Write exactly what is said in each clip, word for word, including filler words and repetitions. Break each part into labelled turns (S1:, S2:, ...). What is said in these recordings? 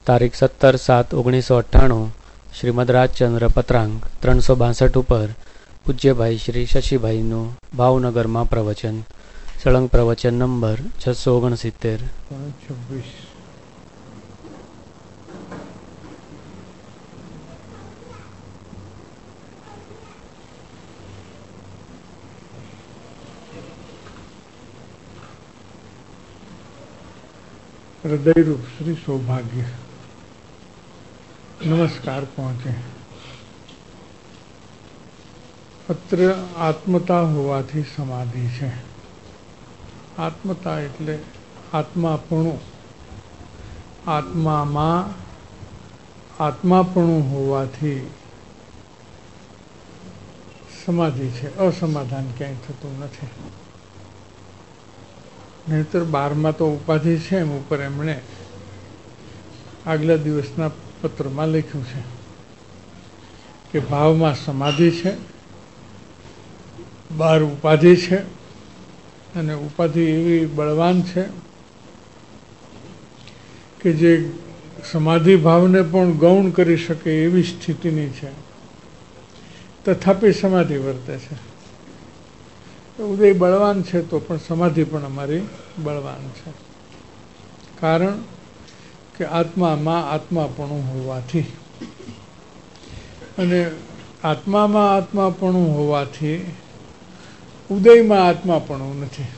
S1: તારીખ સત્તર સાત ઓગણીસો અઠ્ઠાણું શ્રીમદ રાજચંદ્ર પત્રાંક ત્રણસો બાસઠ ઉપર પૂજ્યભાઈ શ્રી શશીભાઈનું ભાવનગરમાં પ્રવચન. સળંગ પ્રવચન નંબર છસો ઓગણસિત્તેર.
S2: છવ્વીસ હૃદયરૂપ શ્રી સૌભાગ્ય નમસ્કાર પહોંચે. પત્ર આત્મતા હોવાથી સમાધિ છે. આત્મતા એટલે આત્માપણું. આત્મામાં આત્માપણું હોવાથી સમાધિ છે. અસમાધાન ક્યાંય થતું નથી. નહીતર બારમાં તો ઉપાધિ છે. એમ ઉપર એમણે આગલા દિવસના પત્રમાં લખ્યું છે કે ભાવમાં સમાધિ છે, બાર ઉપાધિ છે, અને ઉપાધિ એવી બળવાન છે કે જે સમાધિ ભાવને પણ ગૌણ કરી શકે એવી સ્થિતિની છે. તથાપિ સમાધિ વર્તે છે. ઉદય બળવાન છે તો પણ સમાધિ પણ અમારી બળવાન છે. કારણ કે આત્મામાં આત્માપણું હોવાથી, અને આત્મામાં આત્માપણું હોવાથી ઉદયમાં આત્માપણું નથી.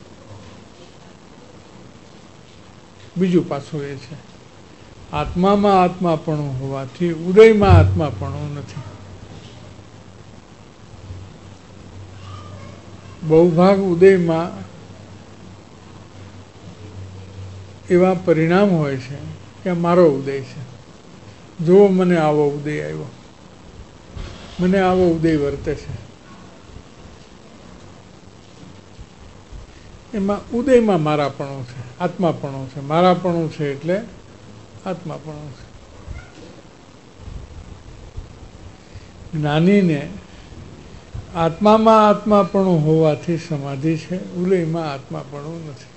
S2: બીજું પાછું એ છે, આત્મામાં આત્માપણું હોવાથી ઉદયમાં આત્માપણું નથી. બહુભાગ ઉદયમાં એવા પરિણામ હોય છે કે મારો ઉદય છે, જો મને આવો ઉદય આવ્યો, મને આવો ઉદય વર્તે છે. એમાં ઉદયમાં મારાપણું છે, આત્માપણું છે. મારાપણું છે એટલે આત્માપણું છે. જ્ઞાનીને આત્મામાં આત્માપણું હોવાથી સમાધિ છે, ઉદયમાં આત્માપણું નથી.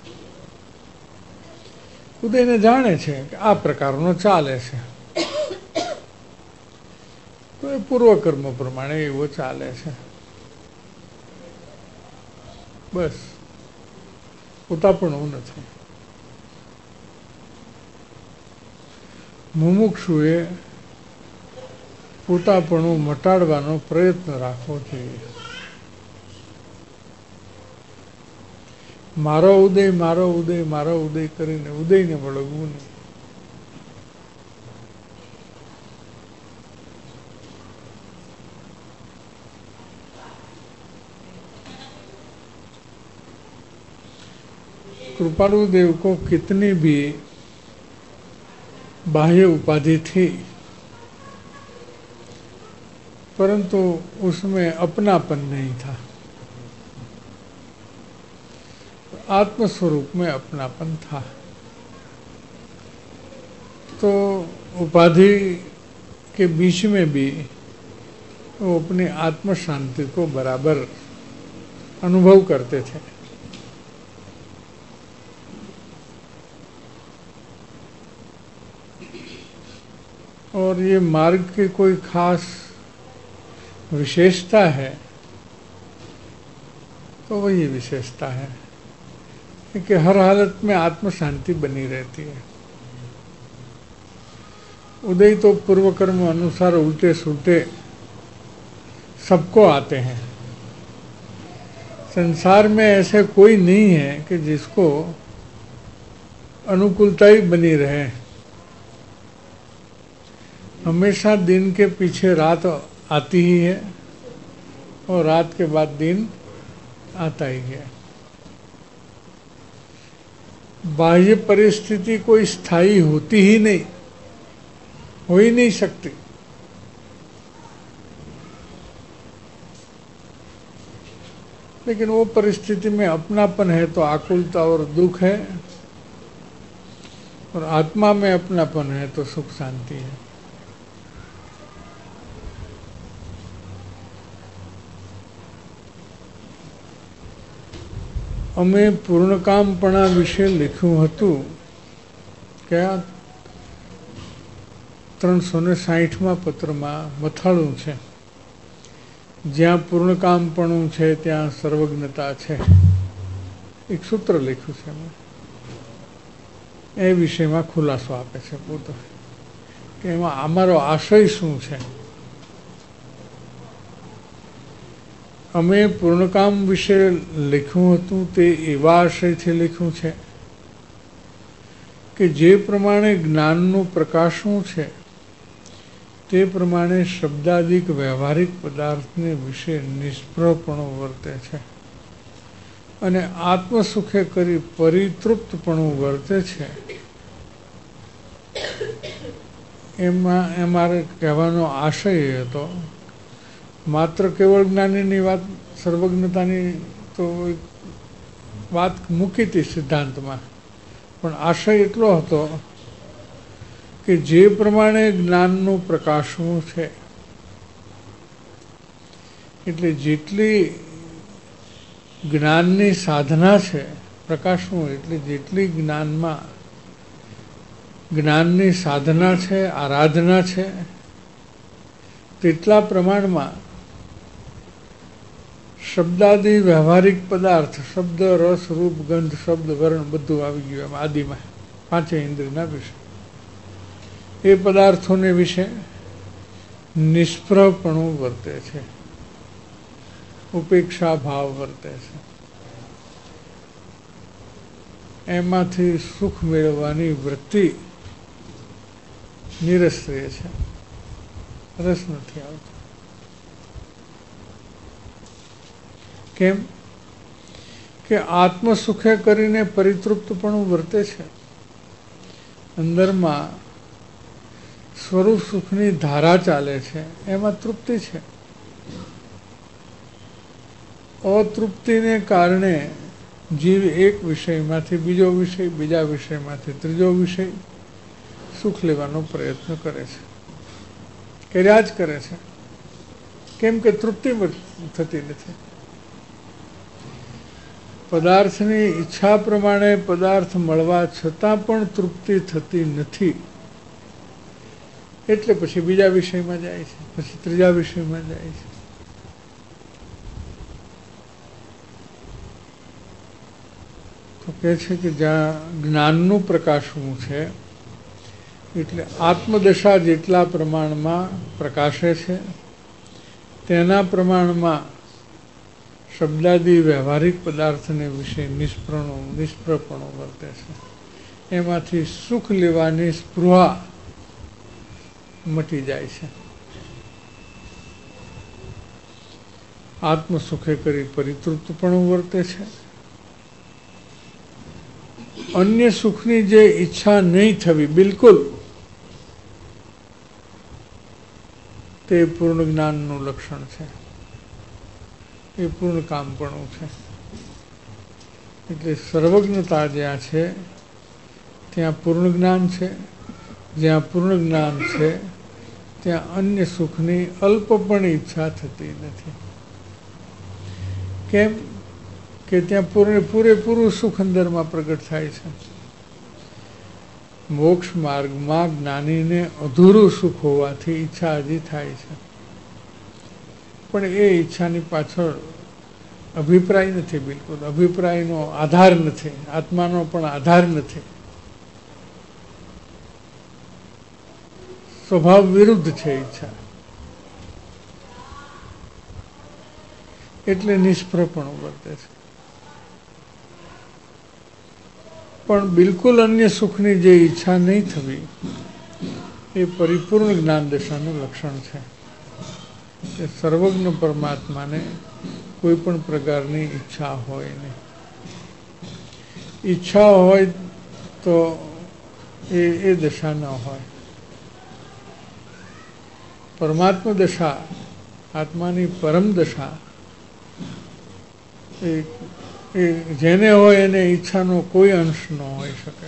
S2: ઉદયને જાણે છે કે આ પ્રકારનો ચાલે છે, તો એ પૂર્વકર્મ પ્રમાણે એવો ચાલે છે. બસ, પોતાપણું નથી. મુમુક્ષુએ પોતાપણું મટાડવાનો પ્રયત્ન રાખવો જોઈએ. મારો ઉદય મારો ઉદય મારો ઉદય કરીને ઉદયને વળગવું નહીં. कृपालु देव को कितनी भी बाह्य उपाधि थी, परंतु उसमें अपनापन नहीं था. आत्म स्वरूप में अपनापन था. तो उपाधि के बीच में भी वो अपनी आत्म शांति को बराबर अनुभव करते थे. और ये मार्ग की कोई खास विशेषता है तो वही विशेषता है कि हर हालत में आत्म शांति बनी रहती है. उदय तो पूर्व कर्म अनुसार उल्टे सुलटे सबको आते हैं. संसार में ऐसे कोई नहीं है कि जिसको अनुकूलता ही बनी रहे. हमेशा दिन के पीछे रात आती ही है और रात के बाद दिन आता ही है. बाह्य परिस्थिति कोई स्थायी होती ही नहीं, हो ही नहीं सकती. लेकिन वो परिस्थिति में अपनापन है तो आकुलता और दुख है, और आत्मा में अपनापन है तो सुख शांति है. અમે પૂર્ણકામપણા વિશે લખ્યું હતું કે ત્રણસો ને સાહીઠમાં પત્રમાં મથાળું છે, જ્યાં પૂર્ણકામપણું છે ત્યાં સર્વજ્ઞતા છે, એક સૂત્ર લખ્યું છે એમાં. એ વિષયમાં ખુલાસો આપે છે પોતે કે એમાં અમારો આશય શું છે. અમે પૂર્ણકામ વિશે લખ્યું હતું તે એવા આશયથી લખ્યું છે કે જે પ્રમાણે જ્ઞાનનું પ્રકાશવું છે તે પ્રમાણે શબ્દાદિક વ્યવહારિક પદાર્થને વિશે નિષ્પ્રહપણું વર્તે છે અને આત્મસુખે કરી પરિતૃપ્તપણું વર્તે છે. એમાં અમારે કહેવાનો આશય એ હતો, માત્ર કેવળ જ્ઞાનીની વાત, સર્વજ્ઞતાની તો વાત મૂકી હતી સિદ્ધાંતમાં, પણ આશય એટલો હતો કે જે પ્રમાણે જ્ઞાનનું પ્રકાશવું છે એટલે જેટલી જ્ઞાનની સાધના છે, પ્રકાશવું એટલે જેટલી જ્ઞાનમાં જ્ઞાનની સાધના છે, આરાધના છે, તેટલા પ્રમાણમાં શબ્દાદિ વ્યવહારિક પદાર્થ, શબ્દ, રસ, રૂપ, ગંધ, શબ્દ, વર્ણ બધું આવી ગયું એમ આદિમાં, પાંચે ઇન્દ્રિયના વિશે. એ પદાર્થોને વિશે નિષ્પ્રહપણું વર્તે છે, ઉપેક્ષા ભાવ વર્તે છે. એમાંથી સુખ મેળવવાની વૃત્તિ નિરસ રહે છે, રસ નથી આવતો. કેમ કે આત્મસુખે કરીને પરિતૃપ્તપણું વર્તે છે. અંદરમાં સ્વરૂપ સુખની ધારા ચાલે છે, એમાં તૃપ્તિ છે. અતૃપ્તિને કારણે જીવ એક વિષયમાંથી બીજો વિષય, બીજા વિષયમાંથી ત્રીજો વિષય સુખ લેવાનો પ્રયત્ન કરે છે, કર્યા જ કરે છે. કેમ કે તૃપ્તિ થતી નથી. પદાર્થની ઈચ્છા પ્રમાણે પદાર્થ મળવા છતાં પણ તૃપ્તિ થતી નથી, એટલે પછી બીજા વિષયમાં જાય છે, પછી ત્રીજા વિષયમાં જાય છે. તો કહે છે કે જ્યાં જ્ઞાનનું પ્રકાશવું છે એટલે આત્મદશા જેટલા પ્રમાણમાં પ્રકાશે છે તેના પ્રમાણમાં શબ્દાદિ વ્યવહારિક પદાર્થને વિશે નિષ્પ્રણું નિષ્પ્રપણું વર્તે છે. એમાંથી સુખ લેવાની સ્પૃહા મટી જાય છે. આત્મસુખે કરી પરિતૃપ્તપણું વર્તે છે. અન્ય સુખની જે ઈચ્છા નહીં થવી બિલકુલ, તે પૂર્ણ જ્ઞાનનું લક્ષણ છે, એ પૂર્ણ કામપણું છે. એટલે સર્વજ્ઞતા જ્યાં છે ત્યાં પૂર્ણ જ્ઞાન છે, જ્યાં પૂર્ણ જ્ઞાન છે ત્યાં અન્ય સુખની અલ્પ પણ ઈચ્છા થતી નથી. કેમ કે ત્યાં પૂરે પૂરેપૂરું સુખ અંદરમાં પ્રગટ થાય છે. મોક્ષ માર્ગમાં જ્ઞાનીને અધૂરું સુખ હોવાથી ઈચ્છા હજી થાય છે, પણ એ ઈચ્છાની પાછળ અભિપ્રાય નથી, બિલકુલ અભિપ્રાયનો આધાર નથી, આત્માનો પણ આધાર નથી. સ્વભાવ વિરુદ્ધ છે ઈચ્છા, એટલે નિષ્ફળપણું વર્તે છે. પણ બિલકુલ અન્ય સુખની જે ઈચ્છા નહીં થવી એ પરિપૂર્ણ જ્ઞાન દશાનું લક્ષણ છે. કે સર્વજ્ઞ પરમાત્માને કોઈ પણ પ્રકારની ઈચ્છા હોય નહીં. ઈચ્છા હોય તો એ એ દશા ન હોય. પરમાત્મા દશા, આત્માની પરમ દશા એ એ જેને હોય એને ઈચ્છાનો કોઈ અંશ ન હોઈ શકે,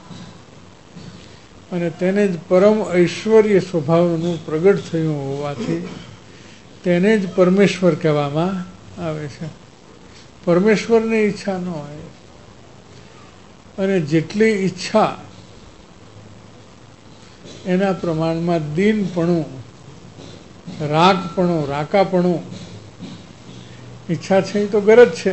S2: અને તેને જ પરમ ઐશ્વર્ય સ્વભાવનું પ્રગટ થયું હોવાથી તેને જ પરમેશ્વર કહેવામાં આવે છે. પરમેશ્વરની ઈચ્છા ન હોય, અને જેટલી ઈચ્છા એના પ્રમાણમાં દીનપણું, રાગપણું, રાકાપણું, ઈચ્છા છે એ તો ગરજ છે.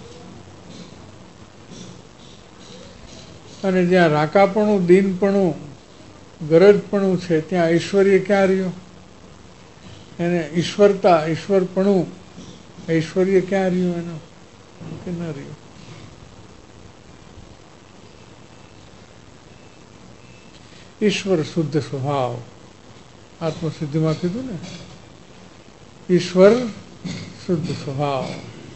S2: અને જ્યાં રાકાપણું, દીનપણું, ગરજપણું છે ત્યાં ઐશ્વર્ય ક્યાં રહ્યું? એને ઈશ્વરતા, ઈશ્વરપણું, ઐશ્વર્ય ક્યાં રહ્યું એનું? કે ન રહ્યું? ઈશ્વર શુદ્ધ સ્વભાવ, આત્મસિદ્ધિમાં કીધું ને, ઈશ્વર શુદ્ધ સ્વભાવ.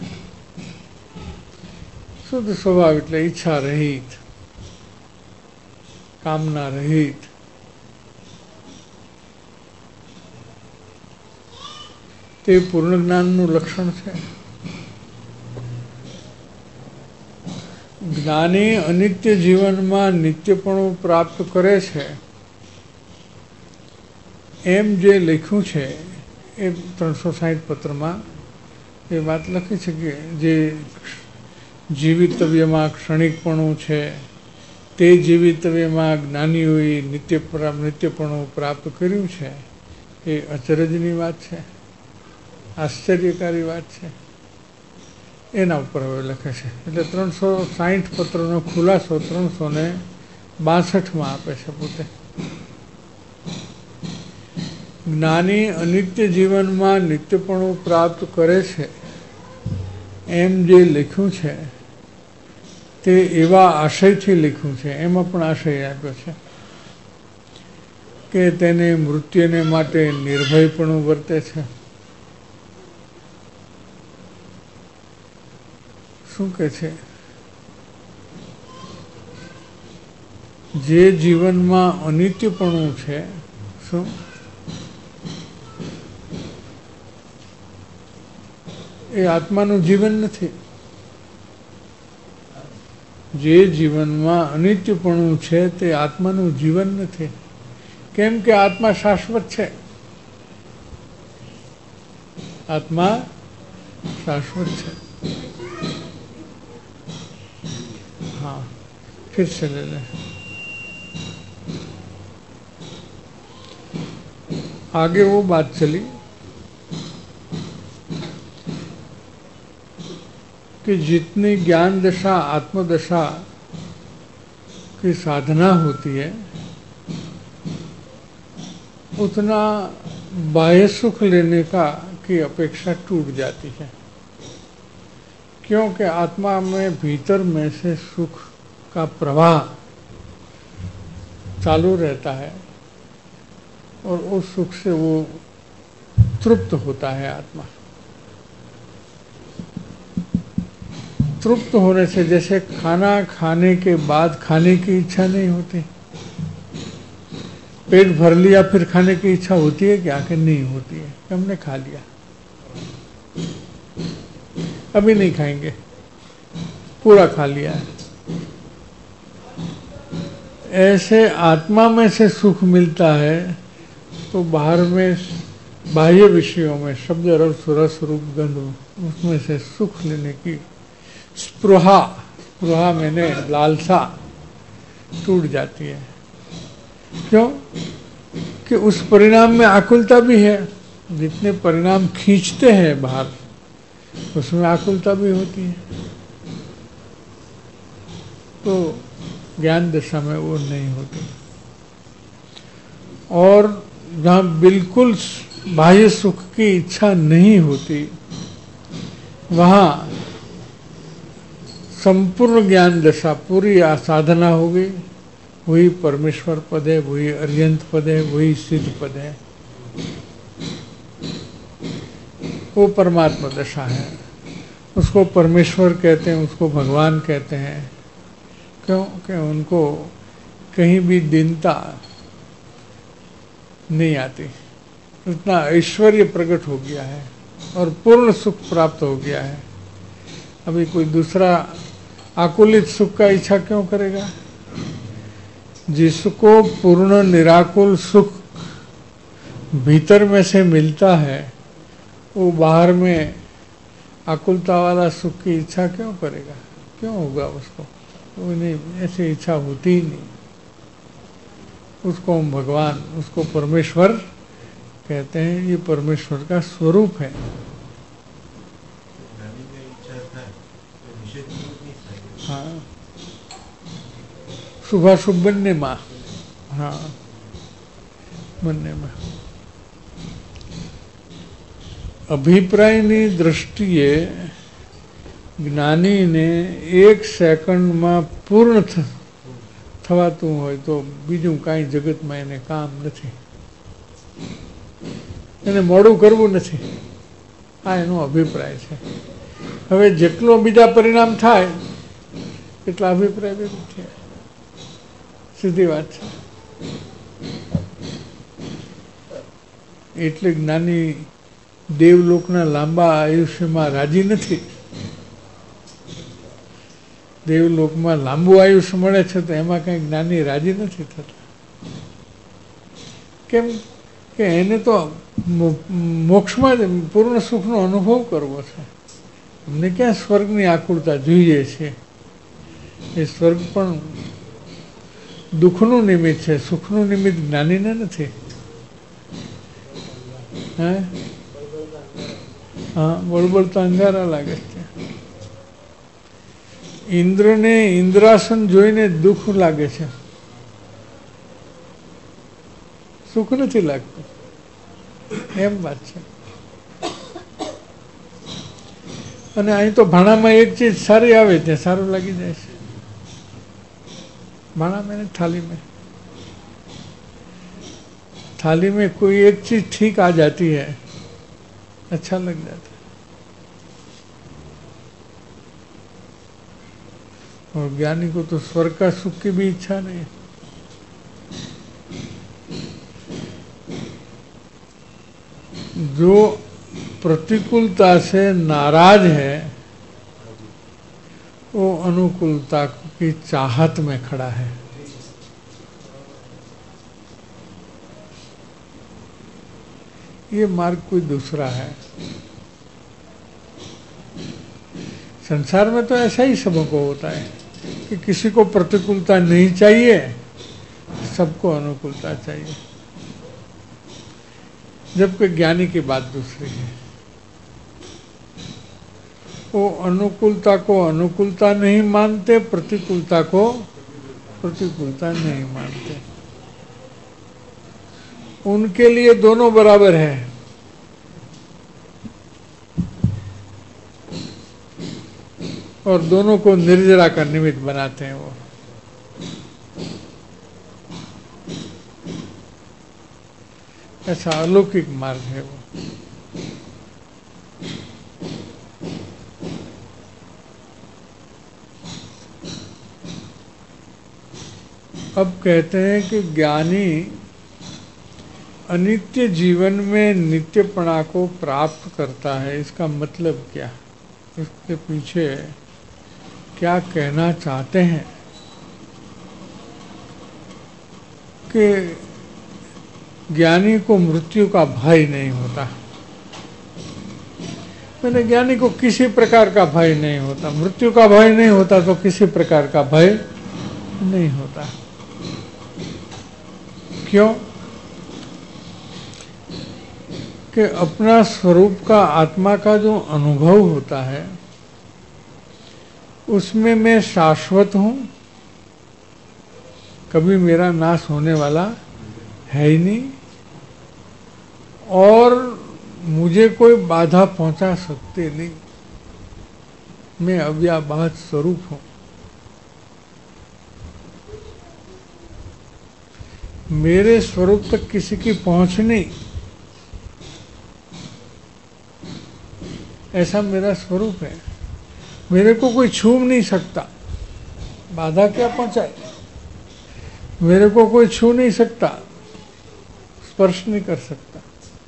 S2: શુદ્ધ સ્વભાવ એટલે ઈચ્છા રહિત, કામના રહિત. તે પૂર્ણ જ્ઞાનનું લક્ષણ છે. જ્ઞાની અનિત્ય જીવનમાં નિત્યપણું પ્રાપ્ત કરે છે એમ જે લખ્યું છે એ ત્રણસો સાહીઠ પત્રમાં એ વાત લખી છે કે જે જીવિતવ્યમાં ક્ષણિકપણું છે તે જીવિતવ્યમાં જ્ઞાનીઓએ નિત્ય નિત્યપણું પ્રાપ્ત કર્યું છે એ અચરજની વાત છે, આશ્ચર્યકારી વાત છે. એના ઉપર હવે લખે છે. એટલે ત્રણસો સાહીઠ પત્રનો ખુલાસો ત્રણસો ને બાસઠમાં આપે છે પોતે. જ્ઞાની અનિત્ય જીવનમાં નિત્યપણું પ્રાપ્ત કરે છે એમ જે લખ્યું છે તે એવા આશયથી લખ્યું છે. એમાં પણ આશય આપ્યો છે કે તેને મૃત્યુને માટે નિર્ભયપણું વર્તે છે. શું કે છે? જે જીવનમાં અનિત્યપણું છે, શું એ આત્માનું જીવન નથી. જે જીવનમાં અનિત્યપણું છે તે આત્માનું જીવન નથી. કેમ કે આત્મા શાશ્વત છે. આત્મા શાશ્વત છે. हाँ, फिर से ले लें. आगे वो बात चली कि जितनी ज्ञान दशा, आत्मदशा की साधना होती है उतना बाह्य सुख लेने का की अपेक्षा टूट जाती है. क्योंकि आत्मा में भीतर में से सुख का प्रवाह चालू रहता है और उस सुख से वो तृप्त होता है. आत्मा तृप्त होने से जैसे खाना खाने के बाद खाने की इच्छा नहीं होती. पेट भर लिया फिर खाने की इच्छा होती है क्या? कि नहीं होती है. हमने खा लिया, अभी नहीं खाएंगे, पूरा खा लिया है. ऐसे आत्मा में से सुख मिलता है तो बाहर में बाह्य विषयों में शब्द रस रस रूप गंध उसमें से सुख लेने की स्पृहा, स्पृहा मैंने लालसा टूट जाती है. क्यों? कि उस परिणाम में आकुलता भी है. जितने परिणाम खींचते हैं बाहर उसमें आकुलता भी होती है. तो ज्ञान दशा में वो नहीं होती. और जहाँ बिल्कुल बाह्य सुख की इच्छा नहीं होती वहाँ संपूर्ण ज्ञान दशा, पूरी साधना हो गई. वही परमेश्वर पद है, वही अर्यंत पद है, वही सिद्ध पद है. वो परमात्मा दशा है. उसको परमेश्वर कहते हैं, उसको भगवान कहते हैं. क्यों? कि उनको कहीं भी दीनता नहीं आती. इतना ऐश्वर्य प्रकट हो गया है और पूर्ण सुख प्राप्त हो गया है. अभी कोई दूसरा आकुलित सुख का इच्छा क्यों करेगा? जिसको पूर्ण निराकुल सुख भीतर में से मिलता है वो बाहर में आकुलता वाला सुख की इच्छा क्यों करेगा? क्यों होगा उसको? वो नहीं, ऐसी इच्छा होती ही नहीं. उसको हम भगवान, उसको परमेश्वर कहते हैं। ये परमेश्वर का स्वरूप है। हाँ, શુભાશુભ બંનેમાં, હા બંનેમાં અભિપ્રાયની દ્રષ્ટિએ જ્ઞાનીને એક સેકન્ડમાં પૂર્ણ થવાતું હોય તો બીજું કાંઈ જગતમાં એને કામ નથી, એને મોડું કરવું નથી, આ એનો અભિપ્રાય છે। હવે જેટલો બીજા પરિણામ થાય એટલા અભિપ્રાય ભેગું થયા, સીધી વાત છે। એટલે જ્ઞાની દેવલોકના લાંબા આયુષ્યમાં રાજી નથી। દેવલોકમાં લાંબુ આયુષ્ય મળે છે તો એમાં કંઈ જ્ઞાની રાજી નથી થતા। કેમ કે એને તો મોક્ષમાં જ પૂર્ણ સુખનો અનુભવ કરવો છે। અમને ક્યાં સ્વર્ગની આકુળતા જોઈએ છે? એ સ્વર્ગ પણ દુઃખનું નિમિત્ત છે, સુખનું નિમિત્ત જ્ઞાનીને નથી। હે હા, બળબળતા અંધારા લાગે છે। ઇન્દ્રને ઇન્દ્રાસન જોઈને દુઃખ લાગે છે, સુખ નથી લાગતું, એમ વાત છે। અને અહીં તો ભાણામાં એક ચીજ સારી આવે ત્યાં સારું લાગી જાય છે। भाणा में थाली में थाली में कोई एक चीज ठीक आ जाती है, अच्छा लग जाता है। और ज्ञानी को तो स्वर्ग का सुख की भी इच्छा नहीं। जो प्रतिकूलता से नाराज है वो अनुकूलता की चाहत में खड़ा है। ये मार्ग कोई दूसरा है। संसार में तो ऐसा ही सबको होता है कि किसी को प्रतिकूलता नहीं चाहिए, सबको अनुकूलता चाहिए, जबकि ज्ञानी की बात दूसरी है। वो अनुकूलता को अनुकूलता नहीं मानते, प्रतिकूलता को प्रतिकूलता नहीं मानते। उनके लिए दोनों बराबर है। और दोनों को निर्जरा का निमित्त बनाते हैं वो। ऐसा अलौकिक मार्ग है वो। अब कहते हैं कि ज्ञानी अनित्य जीवन में नित्यपणा को प्राप्त करता है। इसका मतलब क्या, इसके पीछे क्या कहना चाहते हैं? कि ज्ञानी को मृत्यु का भय नहीं होता। मैंने ज्ञानी को किसी प्रकार का भय नहीं होता। मृत्यु का भय नहीं होता तो किसी प्रकार का भय नहीं होता। क्यों? कि अपना स्वरूप का, आत्मा का जो अनुभव होता है उसमें मैं शाश्वत हूं, कभी मेरा नाश होने वाला है ही नहीं, और मुझे कोई बाधा पहुंचा सकते नहीं। मैं अव्याबाद स्वरूप हूं। मेरे स्वरूप तक किसी की पहुंच नहीं, ऐसा मेरा स्वरूप है। मेरे को कोई छू नहीं सकता, बाधा क्या पहुंचाए? मेरे को कोई छू नहीं सकता, स्पर्श नहीं कर सकता।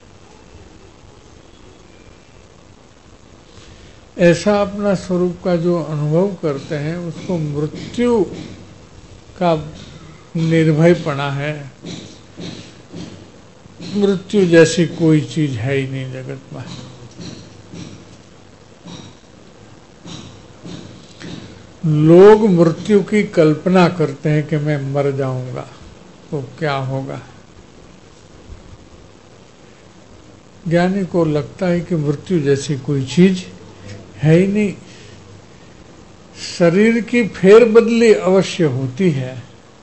S2: ऐसा अपना स्वरूप का जो अनुभव करते हैं उसको मृत्यु का निर्भयपना है। मृत्यु जैसी कोई चीज है ही नहीं जगत में। लोग मृत्यु की कल्पना करते हैं कि मैं मर जाऊंगा, तो क्या होगा। ज्ञानी को लगता है कि मृत्यु जैसी कोई चीज है ही नहीं। शरीर की फेरबदली अवश्य होती है,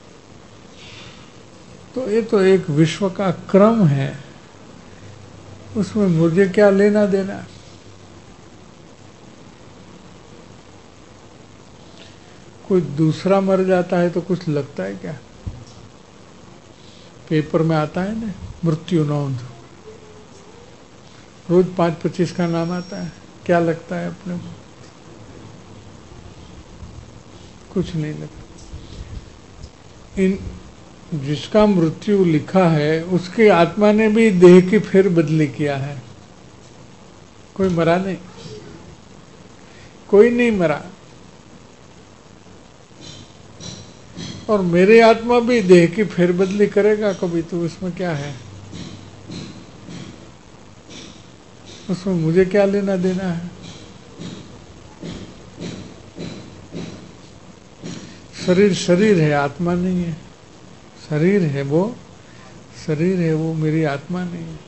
S2: तो ये तो एक विश्व का क्रम है, उसमें मुझे क्या लेना देना। कोई दूसरा मर जाता है तो कुछ लगता है क्या? पेपर में आता है ना, मृत्यु नोंद, रोज पांच पच्चीस का नाम आता है, क्या लगता है अपने को? कुछ नहीं लगता। इन जिसका मृत्यु लिखा है उसकी आत्मा ने भी देह की फेर बदली किया है। कोई मरा नहीं, कोई नहीं मरा। और मेरी आत्मा भी देह की फेर बदली करेगा कभी, तो इसमें क्या है? उसमें मुझे क्या लेना देना है? शरीर शरीर है, आत्मा नहीं है। शरीर है वो, शरीर है वो, मेरी आत्मा नहीं है।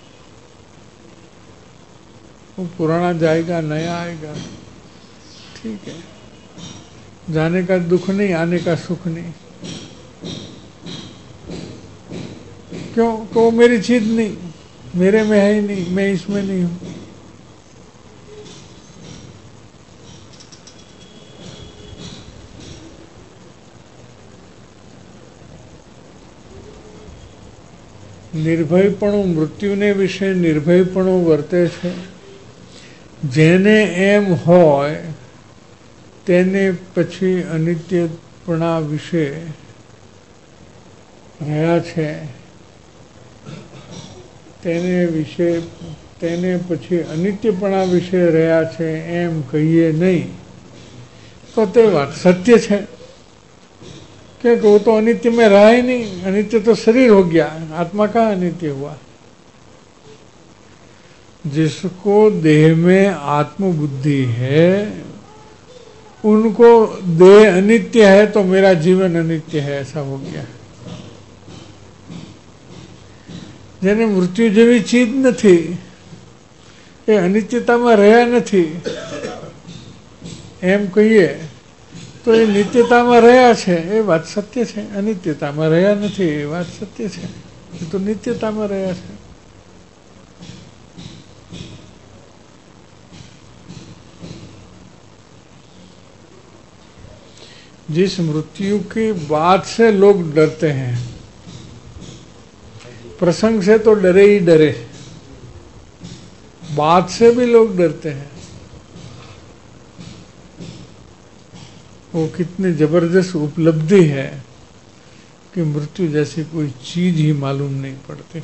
S2: वो पुराना जाएगा, नया आएगा, ठीक है। जाने का दुख नहीं, आने का सुख नहीं। क्यों? तो वो मेरी चीज नहीं, मेरे में है ही नहीं, मैं इसमें नहीं हूं। નિર્ભયપણું મૃત્યુને વિશે નિર્ભયપણું વર્તે છે। જેને એમ હોય તેને પછી અનિત્યપણા વિશે રહ્યા છે, તેને વિશે તેને પછી અનિત્યપણા વિશે રહ્યા છે એમ કહીએ નહીં, તો તે વાત સત્ય છે। क्योंकि वो तो अनित्य में रहा ही नहीं, अनित्य तो शरीर हो गया, आत्मा का अनित्य हुआ। जिसको देह में आत्मबुद्धि है उनको देह अनित्य है तो मेरा जीवन अनित्य है, ऐसा हो गया। जेने मृत्यु जेवी चीज नहीं, ये अनित्यता में रहा नहीं एम कहिए तो ये नित्यता में रहा है, ये बात सत्य है। अनित्यता में रहा नहीं, ये बात सत्य है। ये तो नित्यता में रहा है। जिस मृत्यु की बात से लोग डरते हैं, प्रसंग से तो डरे ही डरे, बात से भी लोग डरते हैं। वो कितनी जबरदस्त उपलब्धि है कि मृत्यु जैसी कोई चीज ही मालूम नहीं पड़ती।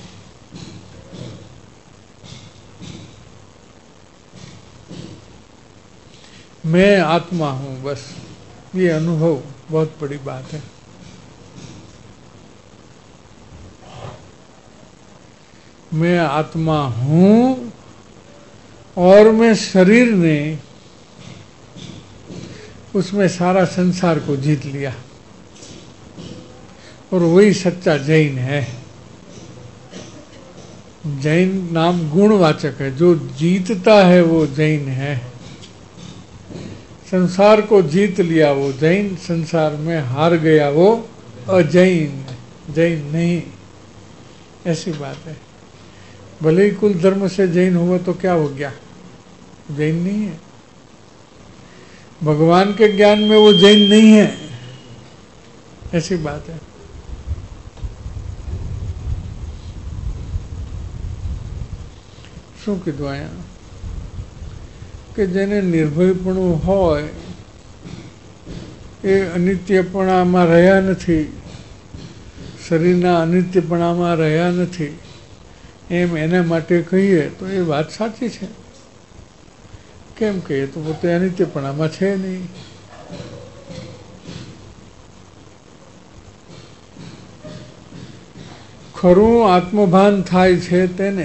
S2: मैं आत्मा हूं, बस ये अनुभव बहुत बड़ी बात है। मैं आत्मा हूं और मैं शरीर ने उसमें सारा संसार को जीत लिया, और वही सच्चा जैन है। जैन नाम गुणवाचक है, जो जीतता है वो जैन है। संसार को जीत लिया वो जैन, संसार में हार गया वो अजैन, जैन नहीं। ऐसी बात है। भले ही कुल धर्म से जैन हुआ तो क्या हो गया, जैन नहीं है। भगवान के ज्ञान में वो जैन नहीं है, ऐसी बात है। શું કીધું અહીંયા કે જેને નિર્ભયપણું હોય એ અનિત્યપણામાં રહ્યા નથી, શરીરના અનિત્યપણામાં રહ્યા નથી એમ એના માટે કહીએ તો એ વાત સાચી છે। કેમ કે એ તો પોતે અનિત્યપણામાં છે નહીં। ખરું આત્મભાન થાય છે તેને।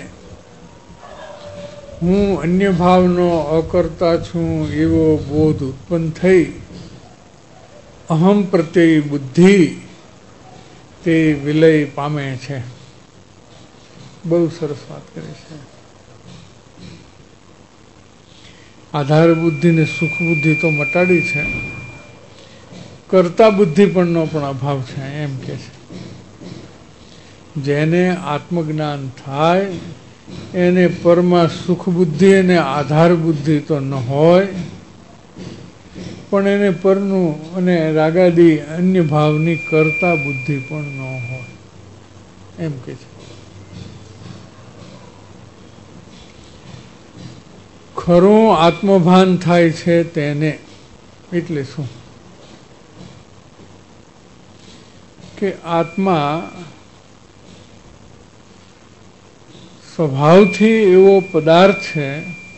S2: હું અન્ય ભાવનો અકર્તા છું એવો બોધ ઉત્પન્ન થઈ અહમ પ્રત્યય બુદ્ધિ તે વિલય પામે છે. બહુ સરસ વાત કરી છે. આધાર બુદ્ધિ ને સુખ બુદ્ધિ તો મટાડી છે, કર્તા બુદ્ધિ પણ નો પણ અભાવ છે એમ કે છે. જેને આત્મજ્ઞાન થાય એને પરમાં સુખ બુદ્ધિ અને આધાર બુદ્ધિ તો ન હોય, પણ એને પરનું અને રાગાદી અન્ય ભાવની કર્તા બુદ્ધિ પણ ન હોય એમ કે છે. ખરું આત્મભાન થાય છે તેને, એટલે શું કે આત્મા સ્વભાવથી એવો પદાર્થ છે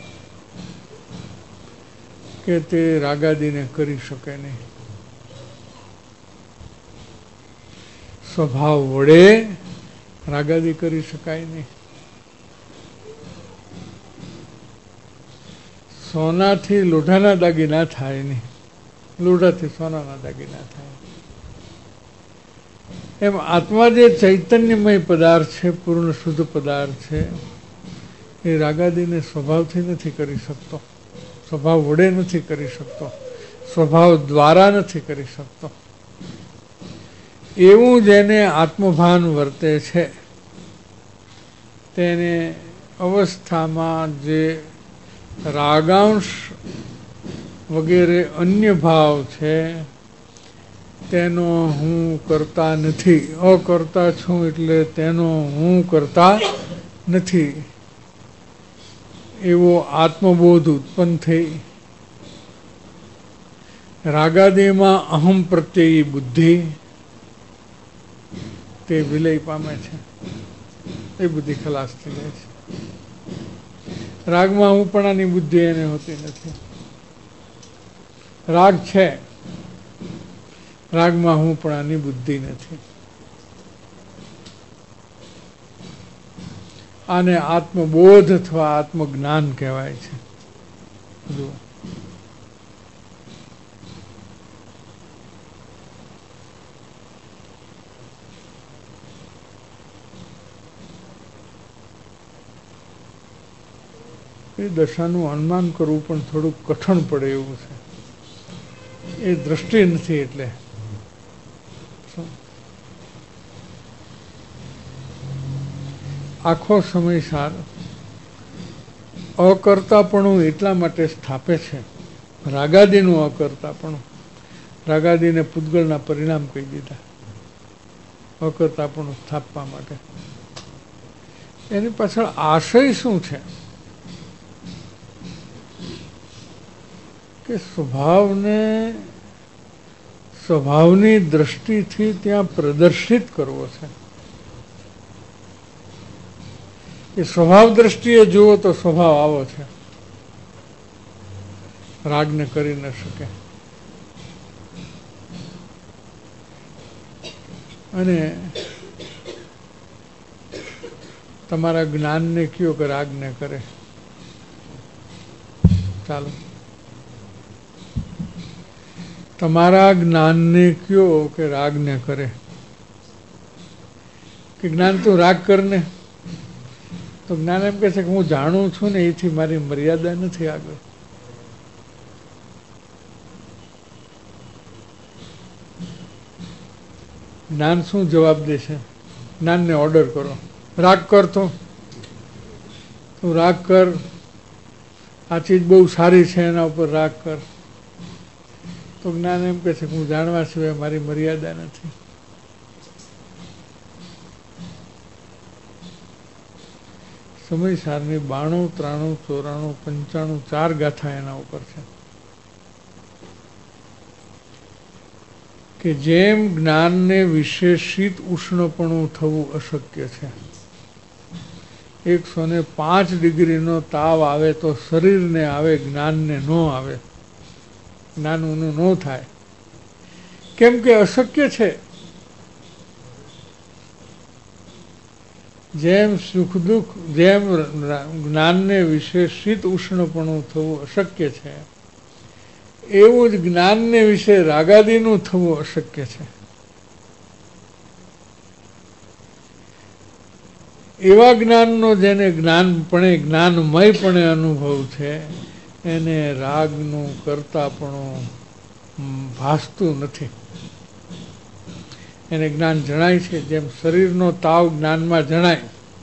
S2: કે તે રાગાદીને કરી શકે નહીં. સ્વભાવ વડે રાગાદી કરી શકાય નહીં. સોનાથી લોઢાના દાગીના થાય નહીં, લોઢાથી સોનાના દાગીના થાય. એમ આત્મા જે ચૈતન્યમય પદાર્થ છે, પૂર્ણ શુદ્ધ પદાર્થ છે, એ રાગાદીને સ્વભાવથી નથી કરી શકતો, સ્વભાવ વડે નથી કરી શકતો, સ્વભાવ દ્વારા નથી કરી શકતો. એવું જેને આત્મભાન વર્તે છે તેને અવસ્થામાં જે રાગાંશ વગેરે અન્ય ભાવ છે તેનો હું કરતા નથી. અકર્તા છું એટલે તેનો હું કરતા નથી એવો આત્મબોધ ઉત્પન્ન થઈ રાગાદીમાં અહમ પ્રત્યયી બુદ્ધિ તે વિલય પામે છે. એ બુદ્ધિ ખલાસ થઈ જાય છે. રાગમાં હુંપણાની બુદ્ધિ એને હોતી નથી. રાગ છે, રાગમાં હુંપણાની બુદ્ધિ નથી. આને આત્મબોધ અથવા આત્મજ્ઞાન કહેવાય છે. જુઓ, એ દશાનું અનુમાન કરવું પણ થોડુંક કઠણ પડે એવું છે. એ દ્રષ્ટિ નથી એટલે. આખો સમય સાર અકર્તાપણું એટલા માટે સ્થાપે છે, રાગાદીનું અકર્તાપણું. રાગાદીને પૂતગલના પરિણામ કહી દીધા અકર્તાપણું સ્થાપવા માટે. એની પાછળ આશય શું છે કે સ્વભાવને સ્વભાવની દ્રષ્ટિથી ત્યાં પ્રદર્શિત કરવો છે. એ સ્વભાવ દ્રષ્ટિએ જુઓ તો સ્વભાવ આવો છે, રાગને કરી ન શકે. અને તમારા જ્ઞાનને કયો કે રાગને કરે, ચાલો તમારા જ્ઞાનને કયો કે રાગને કરે, કે જ્ઞાન તું રાગ કરને, તો જ્ઞાન એમ કહે છે કે હું જાણું છું ને એથી મારી મર્યાદા નથી આગળ. જ્ઞાન શું જવાબ દેશે? જ્ઞાનને ઓર્ડર કરો, રાગ કર, તો તું રાગ કર, આ ચીજ બહુ સારી છે એના ઉપર રાગ કર. તો જ્ઞાન એમ કહે છે કે હું જાણવા સિવાય મારી મર્યાદા નથી. સમય સારની બાણું ત્રાણું ચોરાણું પંચાણું ચાર ગાથા એના ઉપર છે કે જેમ જ્ઞાનને વિશે શીત ઉષ્ણપણું થવું અશક્ય છે. એકસો ને પાંચ ડિગ્રીનો તાવ આવે તો શરીરને આવે, જ્ઞાનને ન આવે, જ્ઞાનનું ન થાય. કેમ કે અશક્ય છે. જેમ સુખ દુઃખ, જેમ જ્ઞાનને વિશે શીત ઉષ્ણપણું થવું અશક્ય છે, એવું જ જ્ઞાનને વિશે રાગાદીનું થવું અશક્ય છે. એવા જ્ઞાનનો જેને જ્ઞાનપણે જ્ઞાનમયપણે અનુભવ છે એને રાગનું કરતાપણું ભાસતું નથી. એને જ્ઞાન જણાય છે. જેમ શરીરનો તાવ જ્ઞાનમાં જણાય,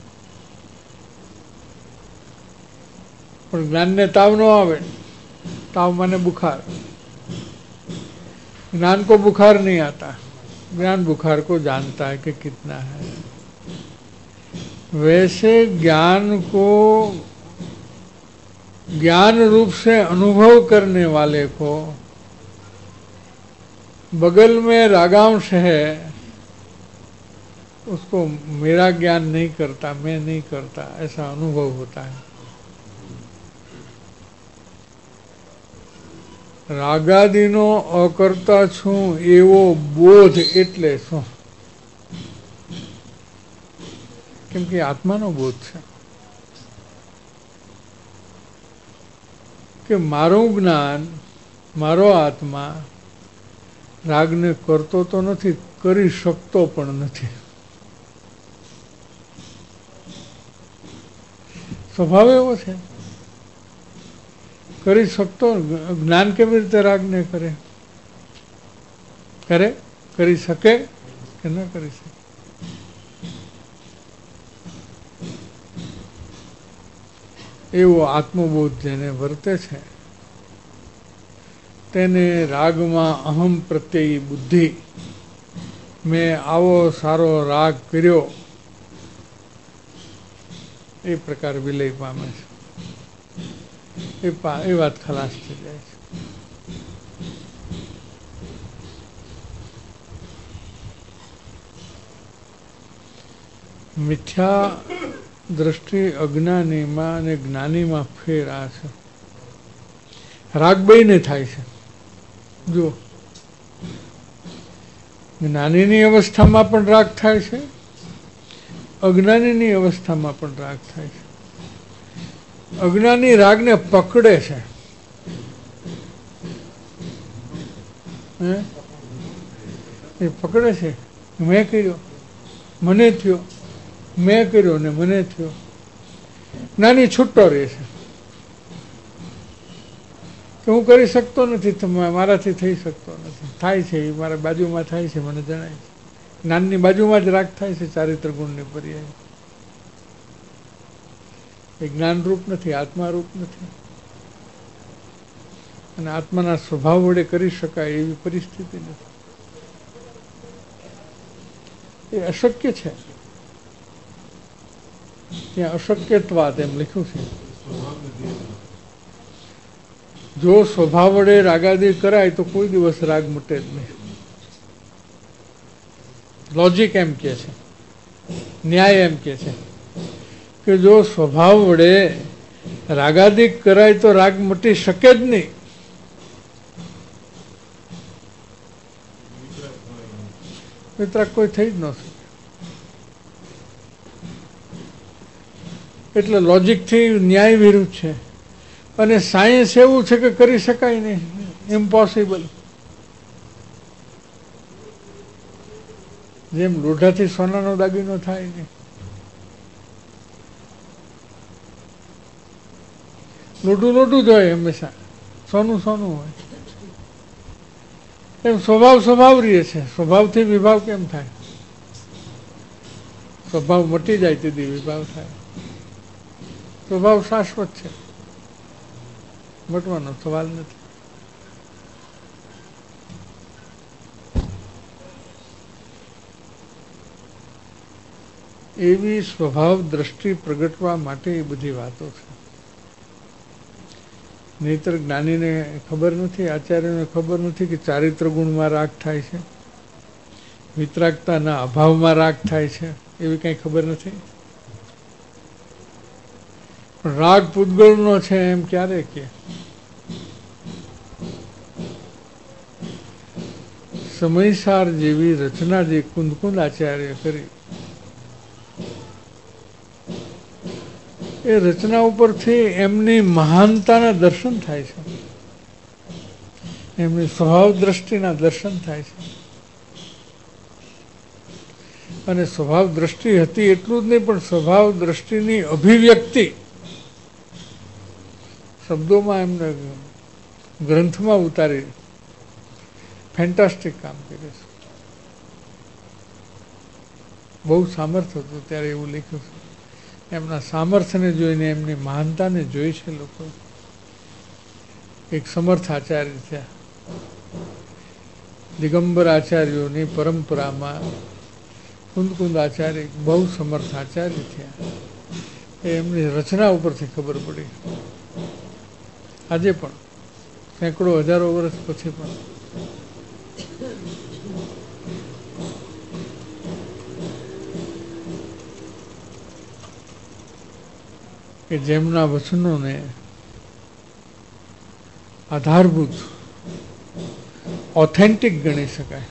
S2: પણ જ્ઞાનને તાવ ન આવે. ताव माने बुखार, ज्ञान को बुखार नहीं आता, ज्ञान बुखार को जानता है कि कितना है। वैसे ज्ञान को ज्ञान रूप से अनुभव करने वाले को बगल में रागांश है, उसको मेरा ज्ञान नहीं करता, मैं नहीं करता, ऐसा अनुभव होता है। रागादीनो अकर्ता छूं एवो बोध एटले शुं? केम के आत्मानो बोध छे कि मारू ज्ञान, मारो आत्मा रागने करतो तो नहीं, करी शकतो पण नहीं। स्वभाव एवो छे, करी सकतो। ज्ञान केवी रीते राग ने करे? करे करी सके कि न करी सके? एवो आत्मबोध जेने वर्ते छे तेने राग में अहम प्रत्ययी बुद्धि, मैं आवो सारो राग कर्यो, ए प्रकार विलय पामे छे। ए, ए बात खलास थी जाए। मिथ्या दृष्टि अज्ञानी में ने ज्ञानी में फेर आ छे। राग बईने थाय छे। जो ज्ञानी नी अवस्था में पण राग थाय छे, अज्ञानी नी अवस्था में पण राग थाय छे। अज्ञानी राग ने पकड़े छे, ए पकड़े छे, मैं कर्यो, मने थयो, मैं कर्यो ने मने थयो। ज्ञानी छूटो रहे छे कि हूँ करी सकतो नथी, माराथी थई सकतो नथी, थाय छे मारा बाजुमां थाय छे, मने जणाय छे। ज्ञाननी बाजुमां ज राग थाय छे, चारित्र गुणनी पर्याय। ज्ञान रूप नहीं, आत्मा रूप नहीं, અને આત્માના સ્વભાવ વડે કરી શકાય એવી પરિસ્થિતિ નથી। એ અશક્ય છે। ત્યાં અશક્યત્વાદ એમ લખ્યું છે। જો સ્વભાવ વડે રાગાદી કરાય તો કોઈ દિવસ રાગ મટે જ નહીં। લોજિક એમ કે છે, ન્યાય એમ કે છે कि जो स्वभाव वड़े रागादिक कराय तो राग मटी शके ज नहीं। वितराग कोई थई ज न सके। एटले लॉजिक थी न्याय विरुद्ध छे अने सायन्स एवुं छे के करी शकाय नहीं, इम्पॉसिबल। जेम लोढ़ाथी सोनानो दागीनो थाय नहीं, लोटू लोटू ज होय, हमेशा सोनू सोनू होय। एम स्वभाव स्वभाव रहे छे। स्वभाव थी विभाव केम थाय? स्वभाव मटी जाय तेदी विभाव थाय। स्वभाव शाश्वत छे, मटવાનો सवाल નથી। एवी स्वभाव दृष्टि प्रगटवा माटे ए बधी वातो छे। नहीतर ज्ञानी ने खबर नहीं, आचार्य ने खबर नहीं कि चारित्र गुण में राग थाय छे, वितरागता ना अभाव में राग थाय छे, एवी कई खबर नहीं। राग पूतगल नो छे एम क्यारे के? समयसार जेवी रचना जे कुंदकुंद आचार्य करी, ए रचना उपर थी एमनी महानता ना दर्शन थाय छे, एमनी स्वभाव दृष्टि ना दर्शन थाय छे। અને સ્વભાવ દ્રષ્ટિ હતી એટલું જ નહીં, પણ સ્વભાવ દ્રષ્ટિની અભિવ્યક્તિ શબ્દોમાં એમને ગ્રંથમાં ઉતારી ફેન્ટાસ્ટિક કામ કર્યું છે. બહુ સામર્થ્ય હતું ત્યારે એવું લખ્યું છે. એમના સામર્થ્યને જોઈને, એમની મહાનતાને જોઈ છે લોકો. એક સમર્થ આચાર્ય થયા. દિગંબર આચાર્યોની પરંપરામાં કુંદકુંદ આચાર્ય બહુ સમર્થ આચાર્ય થયા. એ એમની રચના ઉપરથી ખબર પડી. આજે પણ સેંકડો હજારો વર્ષ પછી પણ કે જેમના વચનોને આધારભૂત ઓથેન્ટિક ગણી શકાય.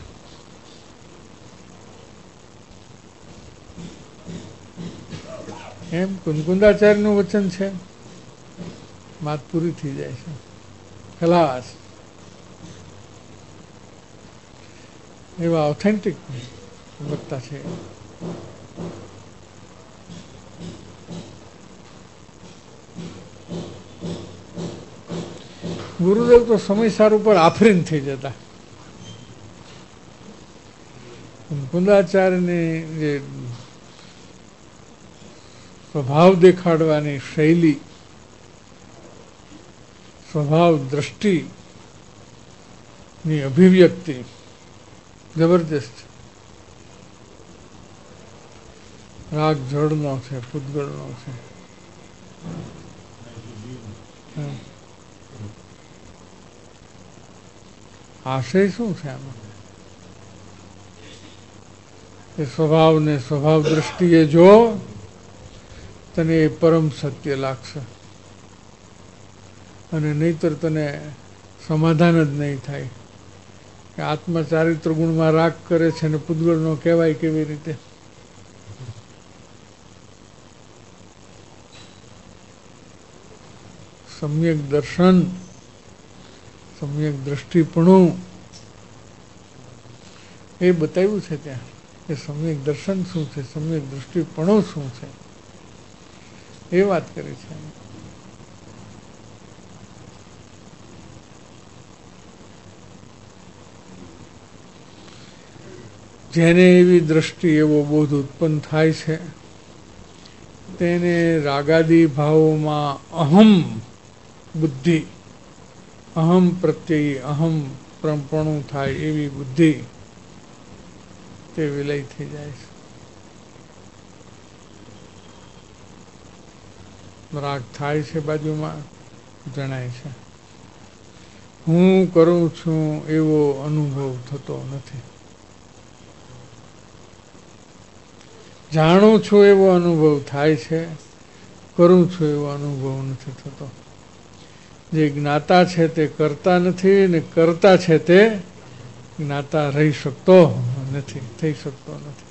S2: એમ કુંદકુંદાચાર્યનું વચન છે, વાત પૂરી થઈ જાય છે. ખલાસ. એવા ઓથેન્ટિક વક્તા છે. ગુરુદેવ તો સમયસાર ઉપર આફરીન થઈ જતા. કુંદાચાર્યની જે સ્વભાવ દેખાડવાની શૈલી, સ્વભાવ દ્રષ્ટિની અભિવ્યક્તિ જબરજસ્ત. રાગ જળનો છે, પૂતગળનો છે. આશય શું છે આમાં? એ સ્વભાવને સ્વભાવ દ્રષ્ટિએ જો તને એ પરમ સત્ય લાગશે, અને નહીતર તને સમાધાન જ નહીં થાય કે આત્મા ચારિત્ર ગુણમાં રાગ કરે છે ને પૂતગળનો કહેવાય કેવી રીતે? સમ્યક દર્શન, સમ્યક દ્રષ્ટિપણું એ બતાવ્યું છે ત્યાં કે સમ્યક દર્શન શું છે, સમ્યક દ્રષ્ટિપણું શું છે, એ વાત કરી છે. જેને એવી દ્રષ્ટિ, એવો બોધ ઉત્પન્ન થાય છે તેને રાગાદી ભાવોમાં અહમ બુદ્ધિ, અહમ પ્રત્યય અહમ પ્રપણું થાય એવી બુદ્ધિ તે વિલય થઈ જાય છે. રાગ થાય છે બાજુમાં જણાય છે. હું કરું છું એવો અનુભવ થતો નથી. જાણું છું એવો અનુભવ થાય છે, કરું છું એવો અનુભવ નથી થતો. જે જ્ઞાતા છે તે કરતા નથી, ને કરતા છે તે જ્ઞાતા રહી શકતો નથી, થઈ શકતો નથી.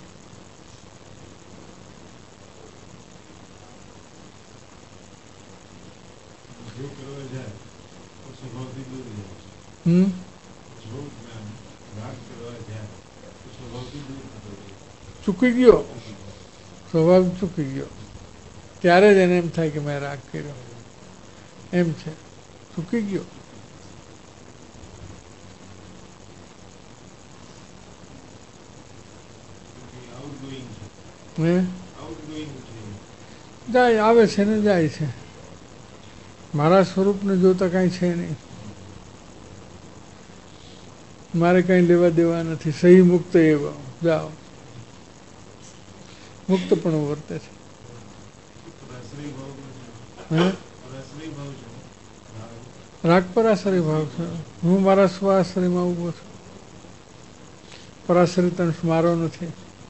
S2: હમ ચૂકી ગયો, સ્વભાવ ચૂકી ગયો ત્યારે જ એને એમ થાય કે મેં રાગ કર્યો. એમ છે, ચૂકી ગયો. હે જાય, આવે છે ને જાય છે. મારા સ્વરૂપને જોતા કાંઈ છે નહીં. મારે કાંઈ લેવા દેવા નથી. સહી મુક્ત એવા જાઓ, મુક્ત પણ વર્તે છે. હે રાગ પરાશ્રય ભાવ છે. હું મારા સ્વાશ્રયમાં ઉભો છું. પરાશ્રિત અંશ મારો નથી,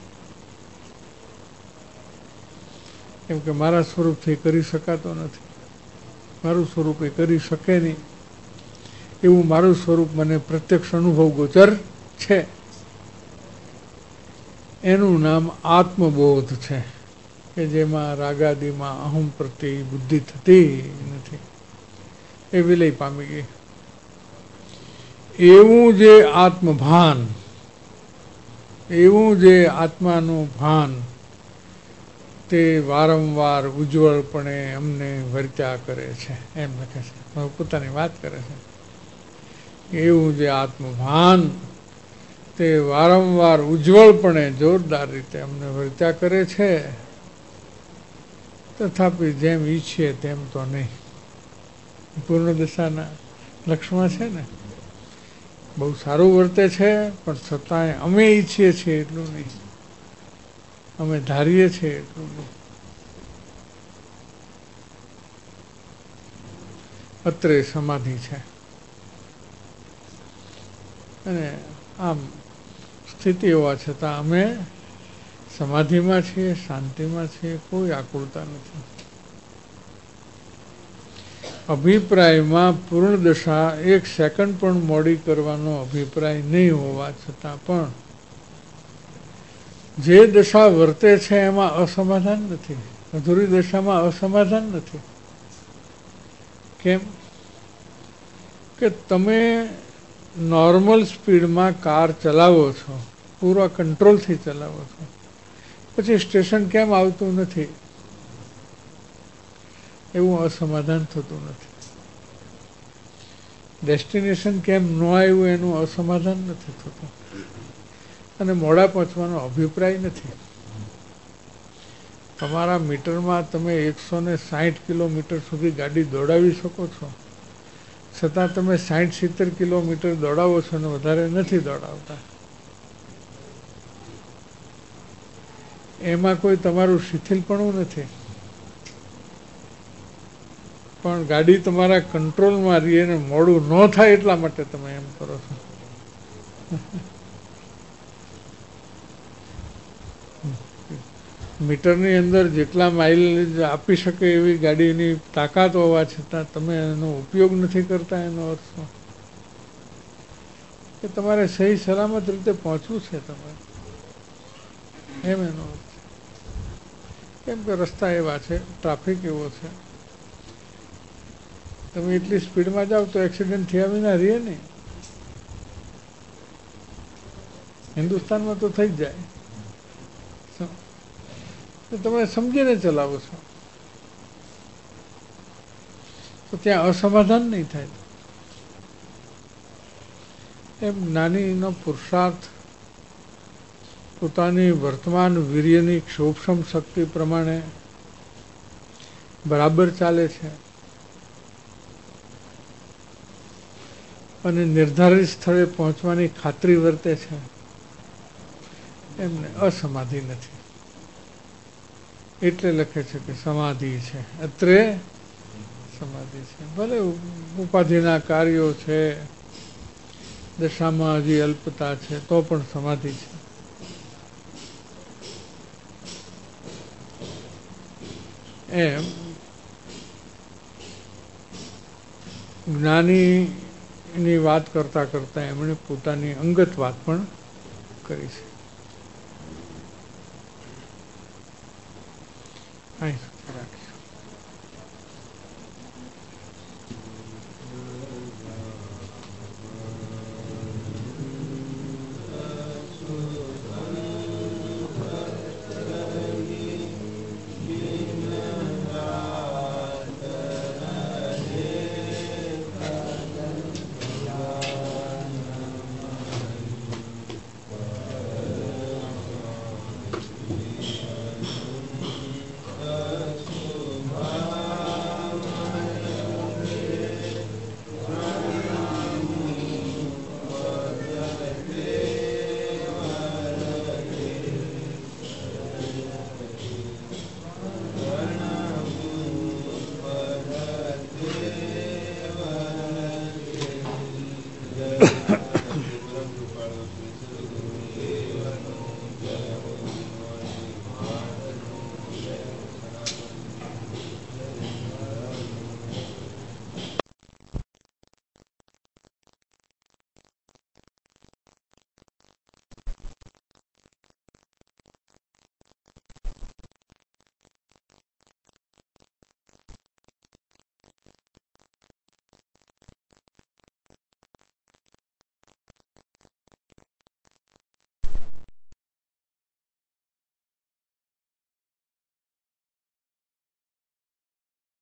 S2: કેમ કે મારા સ્વરૂપથી કરી શકાતો નથી. મારું સ્વરૂપ એ કરી શકે નહીં એવું મારું સ્વરૂપ મને પ્રત્યક્ષ અનુભવ ગોચર છે. એનું નામ આત્મબોધ છે, કે જેમાં રાગાદીમાં અહમ પ્રત્યે બુદ્ધિ થતી નથી. એ વિલય પામી ગઈ. એવું જે આત્મભાન એવું જે આત્માનું ભાન તે વારંવાર ઉજ્જવળપણે અમને વર્ત્યા કરે છે, એમ લખે છે, પોતાની વાત કરે છે. એવું જે આત્મભાન તે વારંવાર ઉજ્જવળપણે જોરદાર રીતે અમને વર્ત્યા કરે છે, તથાપિ જેમ ઈચ્છીએ તેમ તો નહીં. પૂર્ણ દશાના લક્ષમાં છે ને, બહુ સારું વર્તે છે, પણ છતાંય અમે ઈચ્છીએ છીએ એટલું નહીં, અમે ધારીએ છીએ એટલું નહીં. અત્રે સમાધિ છે અને આમ સ્થિતિ હોવા છતાં અમે સમાધિમાં છીએ, શાંતિમાં છીએ, કોઈ આકુળતા નથી. અભિપ્રાયમાં પૂર્ણ દશા એક સેકન્ડ પણ મોડી કરવાનો અભિપ્રાય નહીં હોવા છતાં પણ જે દશા વર્તે છે એમાં અસમાધાન નથી. અધૂરી દશામાં અસમાધાન નથી. કેમ કે તમે નોર્મલ સ્પીડમાં કાર ચલાવો છો, પૂરા કંટ્રોલથી ચલાવો છો, પછી સ્ટેશન કેમ આવતું નથી એવું અસમાધાન થતું નથી. ડેસ્ટિનેશન કેમ ન આવ્યું એનું અસમાધાન નથી થતું, અને મોડા પહોંચવાનો અભિપ્રાય નથી. તમારા મીટરમાં તમે એકસો ને સાઠ કિલોમીટર સુધી ગાડી દોડાવી શકો છો, છતાં તમે સાઠ સિત્તેર કિલોમીટર દોડાવો છો અને વધારે નથી દોડાવતા. એમાં કોઈ તમારું શિથિલપણું નથી, પણ ગાડી તમારા કંટ્રોલમાં રહી અને મોડું ન થાય એટલા માટે તમે એમ કરો છો. મીટરની અંદર જેટલા માઇલેજ આપી શકે એવી ગાડીની તાકાત હોવા છતાં તમે એનો ઉપયોગ નથી કરતા, એનો અર્થ શું? કે તમારે સહી સલામત રીતે પહોંચવું છે તમારે, એમ એનો અર્થ. કેમ કે રસ્તા એવા છે, ટ્રાફિક એવો છે, તમે એટલી સ્પીડમાં જાઓ તો એક્સિડન્ટ થયા વિના રહે નહીં. હિન્દુસ્તાનમાં તો થઈ જ જાય. તમે સમજીને ચલાવો છો તો ત્યાં અસમાધાન નહીં થાય. એમ જ્ઞાનીનો પુરુષાર્થ પોતાની વર્તમાન વીર્યની ક્ષોભક્ષમ શક્તિ પ્રમાણે બરાબર ચાલે છે અને નિર્ધારિત સ્થળે પહોંચવાની ખાતરી વર્તે છે, એમને અસમાધિ નથી. એટલે લખે છે કે સમાધિ છે, અત્રે સમાધિ છે. ભલે ઉપાધિના કાર્યો છે, દશામાં હજી અલ્પતા છે, તો પણ સમાધિ છે. એમ જ્ઞાનીની વાત કરતા કરતા એમણે પોતાની અંગત વાત પણ કરી છે. અહીં સુધી રાખીશું.